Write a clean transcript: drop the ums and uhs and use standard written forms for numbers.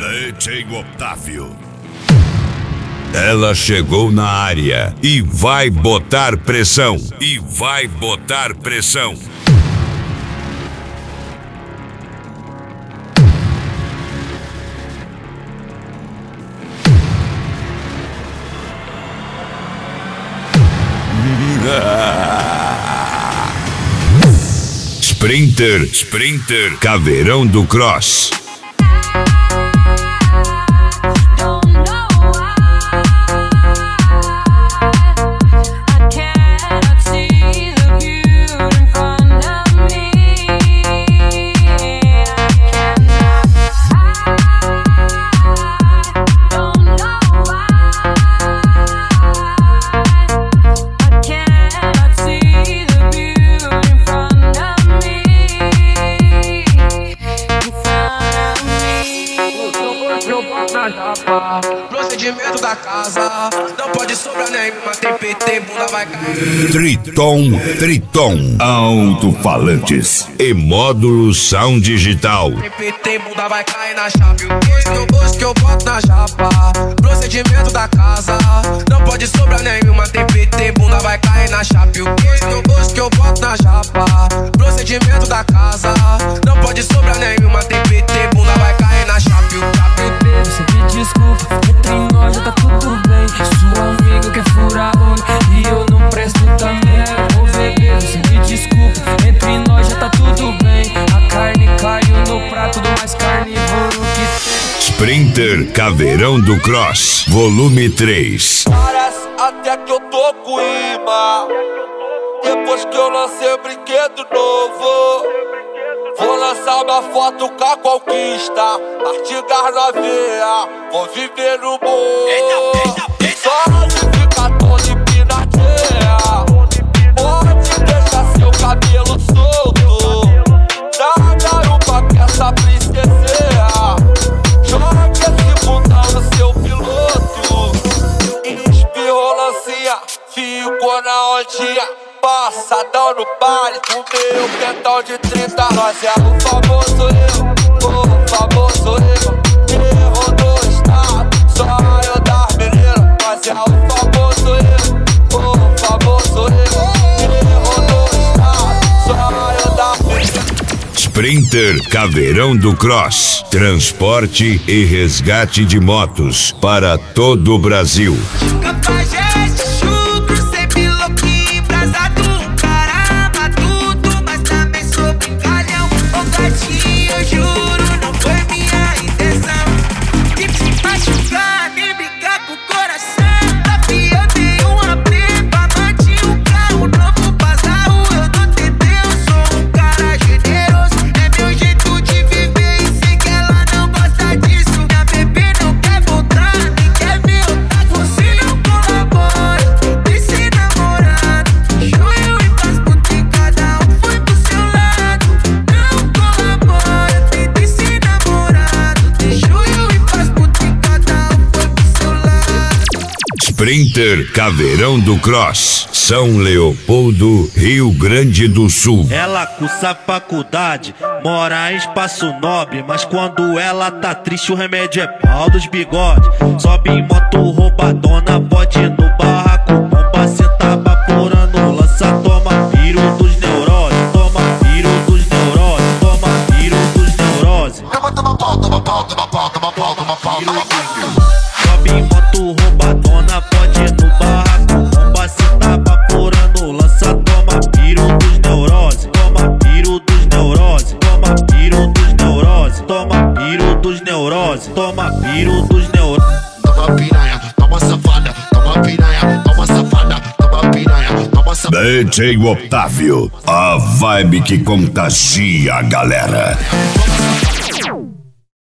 DJ Otávio. Ela chegou na área e vai botar pressão. Sprinter, Caveirão do Cross. Procedimento da casa, não pode sobrar nenhuma TPT, bunda vai cair. Triton, alto-falantes e módulos sound digital. TPT, bunda vai cair na chave. O que eu boto na chapa. Procedimento da casa, não pode sobrar nenhuma TPT, bunda vai cair na chave. O que eu boto na chapa. Procedimento da casa, não pode sobrar nenhuma TPT, bunda vai cair na chave. Você me desculpa, entre nós já tá tudo bem. Sua amiga quer furar olho e eu não presto também. Ô bebê, você me desculpa, entre nós já tá tudo bem. A carne caiu no prato do mais carnívoro que tem. Sprinter, Caveirão do Cross, volume 3. Parece até que eu tô com imã. Depois que eu lancei o brinquedo novo, vou lançar uma foto com a conquista, artigar na veia, vou viver no morro. Só de ficar todo empinadinha, pode deixar seu cabelo solto. Dá garupa que essa princesinha, joga esse bundão no seu piloto. Espirrou lancinha, ficou na ondinha, passadão no baile do meu pentão de 30. Nós é o famoso eu, erro do estado, só eu das meninas. Nós é o famoso eu, erro do estado, só eu das meninas. Sprinter, Caveirão do Cross, transporte e resgate de motos para todo o Brasil. Sprinter, Caveirão do Cross, São Leopoldo, Rio Grande do Sul. Ela cursa faculdade, mora em Espaço Nobre, mas quando ela tá triste o remédio é pau dos bigodes. Sobe em moto roubadona, pode ir no barraco, bomba, senta vaporando, lança, toma piro dos neuroses, toma piro dos neuroses, toma piro dos neuroses. Sobe em moto roubadona, pode ir no barraco, bomba, senta vaporando, lança, toma piro dos neuroses, toma piro dos neuroses, toma piro dos neuroses, toma piro dos neuroses, toma piro dos neuroses. Toma piranha, toma safada, toma piranha, toma safada, toma piranha, toma safada. DJ Otávio, a vibe que contagia a galera.